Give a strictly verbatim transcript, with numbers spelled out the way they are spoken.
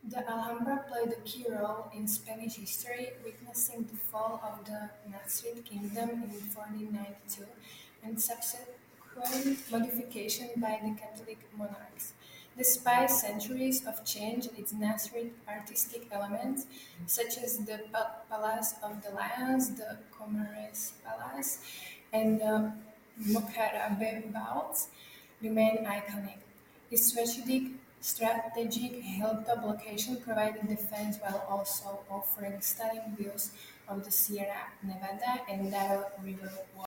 The Alhambra played a key role in Spanish history, witnessing the fall of the Nasrid kingdom in fourteen ninety-two and subsequent modification by the Catholic monarchs. Despite centuries of change, its Nasrid artistic elements, such as the pa- Palace of the Lions, the Comares Palace, and the Mokarabeh Baths, remain iconic. His strategic, strategic hilltop location provided defense while also offering stunning views of the Sierra Nevada and Darrow River